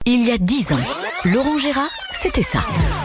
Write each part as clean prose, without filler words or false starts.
Il y a 10 ans, Laurent Gérard, c'était ça.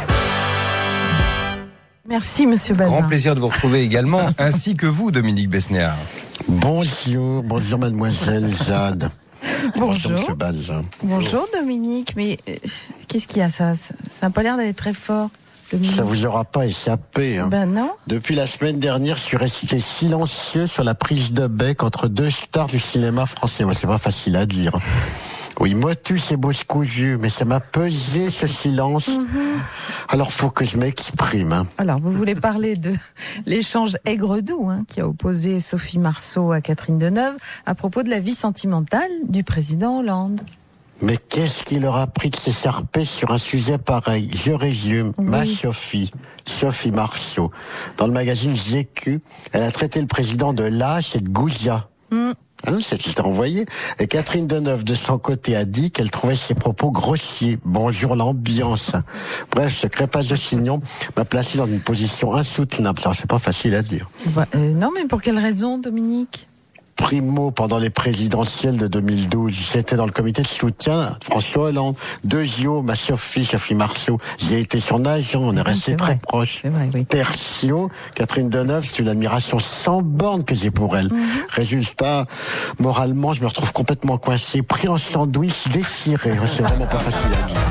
Merci Monsieur Bazin. Grand plaisir de vous retrouver également, ainsi que vous, Dominique Besnéard. Bonjour mademoiselle Jade. Bonjour. Monsieur Bazin. Bonjour Dominique, mais qu'est-ce qu'il y a ça n'a pas l'air d'aller très fort. Dominique. Ça vous aura pas échappé. Hein. Ben non. Depuis la semaine dernière, je suis resté silencieux sur la prise de bec entre deux stars du cinéma français. Moi, c'est pas facile à dire. Oui, moi, tout c'est beau cousu, mais ça m'a pesé ce silence. Alors, faut que je m'exprime. Hein. Alors, vous voulez parler de l'échange aigre-doux qui a opposé Sophie Marceau à Catherine Deneuve à propos de la vie sentimentale du président Hollande. Mais qu'est-ce qui leur a pris de s'écharper sur un sujet pareil? Je résume. Oui. Ma Sophie Marceau, dans le magazine GQ, elle a traité le président de lâche et de goujat. C'est qui t'a envoyé. Et Catherine Deneuve, de son côté, a dit qu'elle trouvait ses propos grossiers. Bonjour l'ambiance. Bref, ce crépage de chignon m'a placé dans une position insoutenable. Alors, c'est pas facile à dire. Non, mais pour quelle raison, Dominique? Primo, pendant les présidentielles de 2012, j'étais dans le comité de soutien de François Hollande. Deuxio, ma Sophie Marceau, j'ai été son agent, on est resté très proches. Oui. Tertio, Catherine Deneuve, c'est une admiration sans borne que j'ai pour elle. Résultat, moralement, je me retrouve complètement coincé, pris en sandwich, déchiré. C'est vraiment pas facile à dire.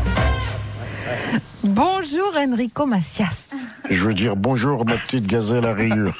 Bonjour Enrico Macias. Je veux dire bonjour ma petite gazelle à rayures.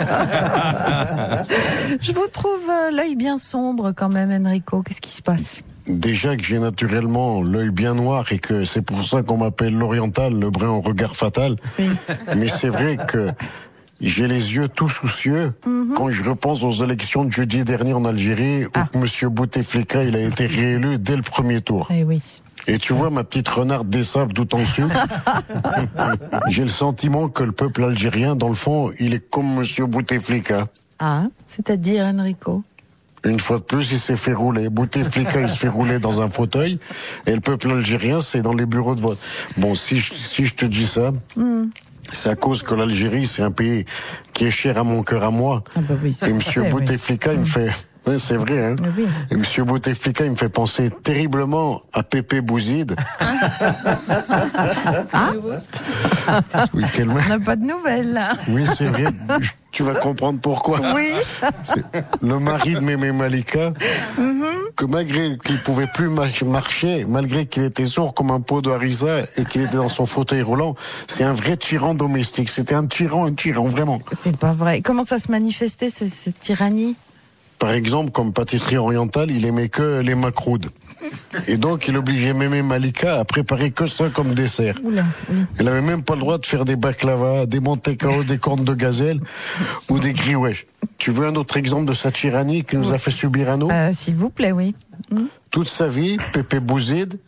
Je vous trouve l'œil bien sombre quand même, Enrico. Qu'est-ce qui se passe? Déjà que j'ai naturellement l'œil bien noir et que c'est pour ça qu'on m'appelle l'oriental, le brun au regard fatal. Oui. Mais c'est vrai que j'ai les yeux tout soucieux quand je repense aux élections de jeudi dernier en Algérie où Monsieur Bouteflika, il a été réélu dès le premier tour. Eh oui. Et tu vois ma petite renarde des sables tout en sucre. J'ai le sentiment que le peuple algérien, dans le fond, il est comme Monsieur Bouteflika. C'est-à-dire Enrico? Une fois de plus, il s'est fait rouler. Bouteflika, il se fait rouler dans un fauteuil. Et le peuple algérien, c'est dans les bureaux de vote. Bon, si je te dis ça, c'est à cause que l'Algérie, c'est un pays qui est cher à mon cœur à moi. Oui, et Monsieur Bouteflika, il me fait... Oui, c'est vrai, hein. Oui. Et Monsieur Bouteflika, il me fait penser terriblement à Pépé Bouzid. Oui, on n'a pas de nouvelles, là. Oui, c'est vrai. Tu vas comprendre pourquoi. Oui. C'est le mari de Mémé Malika, que malgré qu'il pouvait plus marcher, malgré qu'il était sourd comme un pot de harissa et qu'il était dans son fauteuil roulant, c'est un vrai tyran domestique. C'était un tyran, vraiment. C'est pas vrai. Comment ça se manifestait, cette tyrannie? Par exemple, comme pâtisserie orientale, il aimait que les macroudes. Et donc, il obligeait Mémé Malika à préparer que ça comme dessert. Oula, oui. Elle avait même pas le droit de faire des baklava, des monte-carlo, des cornes de gazelle ou des griouèches. Tu veux un autre exemple de sa tyrannie qui nous a fait subir à nous? S'il vous plaît, oui. Toute sa vie, Pépé Bouzid,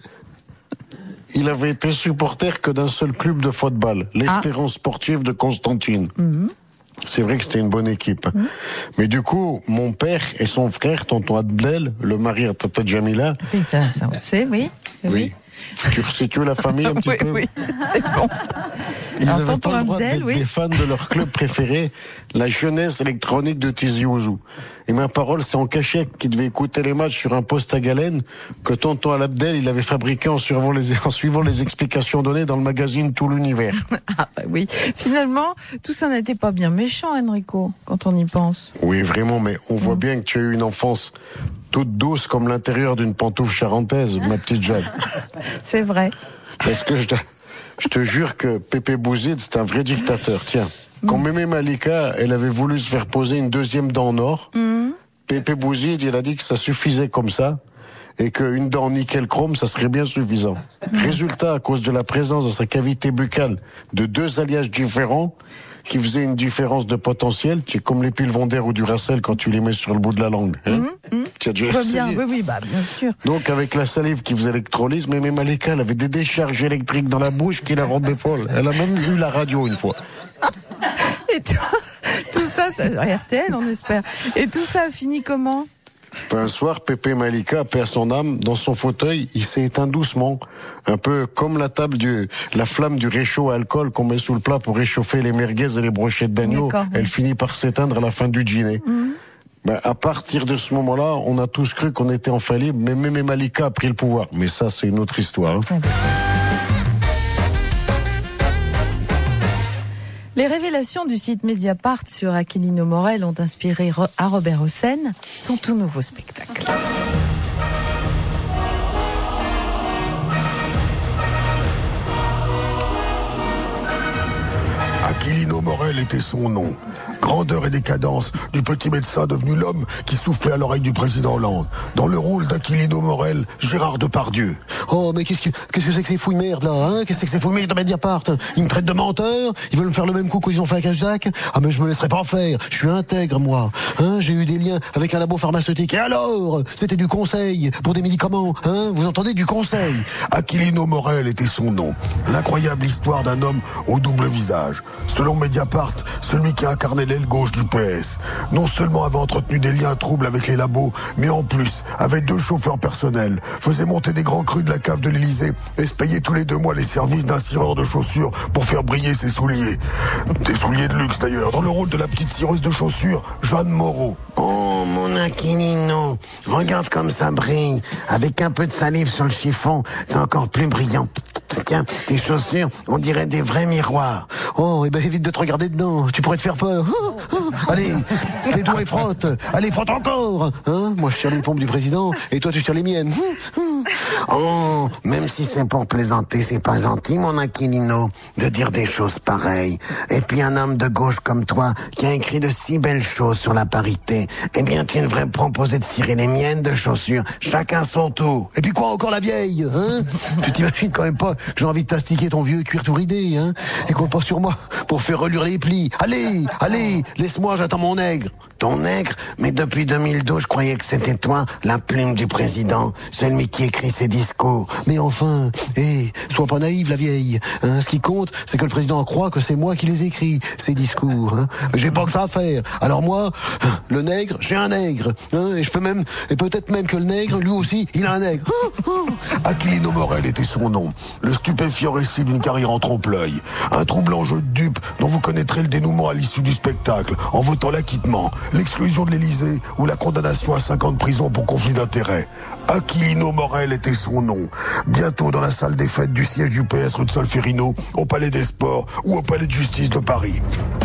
il avait été supporter que d'un seul club de football, l'Espérance sportive de Constantine. C'est vrai que c'était une bonne équipe. Mais du coup, mon père et son frère, tonton Abdel, le mari à Tata Jamila... Oui, ça on sait, oui. Tu resitues la famille un petit peu? Oui, c'est bon. Ils avaient pas le droit d'être des fans de leur club préféré, la jeunesse électronique de Tizi Ouzou. Et ma parole, c'est en cachette qu'ils devaient écouter les matchs sur un poste à galène que tonton Abdel, il avait fabriqué en suivant les explications données dans le magazine Tout l'Univers. Oui, finalement, tout ça n'était pas bien méchant, Enrico, quand on y pense. Oui, vraiment, mais on voit bien que tu as eu une enfance toute douce comme l'intérieur d'une pantoufle charentaise, ma petite Jade. C'est vrai. Parce que je te jure que Pépé Bouzid, c'est un vrai dictateur. Tiens, quand Mémé Malika, elle avait voulu se faire poser une deuxième dent en or, Pépé Bouzid, il a dit que ça suffisait comme ça, et qu'une dent en nickel chrome, ça serait bien suffisant. Résultat, à cause de la présence dans sa cavité buccale de deux alliages différents, qui faisaient une différence de potentiel, c'est comme les piles Vondaire ou du Racel quand tu les mets sur le bout de la langue. Tu as déjà essayé? Oui, bien sûr. Donc avec la salive qui faisait l'électrolyse, Mémé Malika, elle avait des décharges électriques dans la bouche qui la rendaient folle. Elle a même vu la radio une fois. Et tout ça, RTL, on espère. Et tout ça a fini comment? Un soir, Pépé Malika, paix à son âme, dans son fauteuil, il s'est éteint doucement. Un peu comme la flamme du réchaud à alcool qu'on met sous le plat pour réchauffer les merguez et les brochettes d'agneau. Elle finit par s'éteindre à la fin du dîner. Ben, à partir de ce moment-là, on a tous cru qu'on était infaillible, mais même Malika a pris le pouvoir. Mais ça, c'est une autre histoire. Hein. Les révélations du site Mediapart sur Aquilino Morel ont inspiré à Robert Hossein son tout nouveau spectacle. Aquilino Morel était son nom. Grandeur et décadence du petit médecin devenu l'homme qui soufflait à l'oreille du président Hollande. Dans le rôle d'Aquilino Morel, Gérard Depardieu. Oh, mais qu'est-ce que c'est que ces fouilles merde là, hein? Qu'est-ce que c'est que ces fouilles merde de Mediapart? Ils me traitent de menteur? Ils veulent me faire le même coup qu'ils ont fait à Cajac? Ah, mais je me laisserai pas faire. Je suis intègre, moi. Hein? J'ai eu des liens avec un labo pharmaceutique. Et alors? C'était du conseil pour des médicaments, hein? Vous entendez? Du conseil. Aquilino Morel était son nom. L'incroyable histoire d'un homme au double visage. Selon Mediapart, celui qui incarnait l'aile gauche du PS. Non seulement avait entretenu des liens troubles avec les labos, mais en plus, avait 2 chauffeurs personnels, faisait monter des grands crus de la cave de l'Élysée et se payait tous les 2 mois les services d'un cireur de chaussures pour faire briller ses souliers. Des souliers de luxe d'ailleurs, dans le rôle de la petite cireuse de chaussures, Jeanne Moreau. Oh, mon Aquilino, regarde comme ça brille. Avec un peu de salive sur le chiffon, c'est encore plus brillant. Tiens, tes chaussures, on dirait des vrais miroirs. Oh, et ben évite de te regarder dedans, tu pourrais te faire peur. Allez, tes doigts et frotte. Allez, frotte encore. Hein? Moi je tire les pompes du président et toi tu tires les miennes. Oh, même si c'est pour plaisanter, c'est pas gentil, mon Aquilino, de dire des choses pareilles. Et puis un homme de gauche comme toi, qui a écrit de si belles choses sur la parité, eh bien tu devrais me proposer de cirer les miennes de chaussures, chacun son tour. Et puis quoi encore la vieille, hein? Tu t'imagines quand même pas que j'ai envie de t'astiquer ton vieux cuir tout ridé, hein? Et compte pas sur moi pour faire relure les plis. Allez, laisse-moi, j'attends mon nègre. Ton nègre? Mais depuis 2012, je croyais que c'était toi, la plume du président, celui qui écrit ses discours. Mais enfin, sois pas naïve, la vieille. Hein, ce qui compte, c'est que le président croit que c'est moi qui les écris, ces discours. Hein. Mais j'ai pas que ça à faire. Alors moi, le nègre, j'ai un nègre. Hein, et peut-être même que le nègre, lui aussi, il a un nègre. Aquilino Morel était son nom. Le stupéfiant récit d'une carrière en trompe-l'œil. Un troublant jeu de dupes dont vous connaîtrez le dénouement à l'issue du spectacle, en votant l'acquittement, l'exclusion de l'Élysée ou la condamnation à 5 ans de prison pour conflit d'intérêts. Aquilino Morel était son nom. Bientôt dans la salle des fêtes du siège du PS rue de Solferino, au Palais des Sports ou au Palais de Justice de Paris.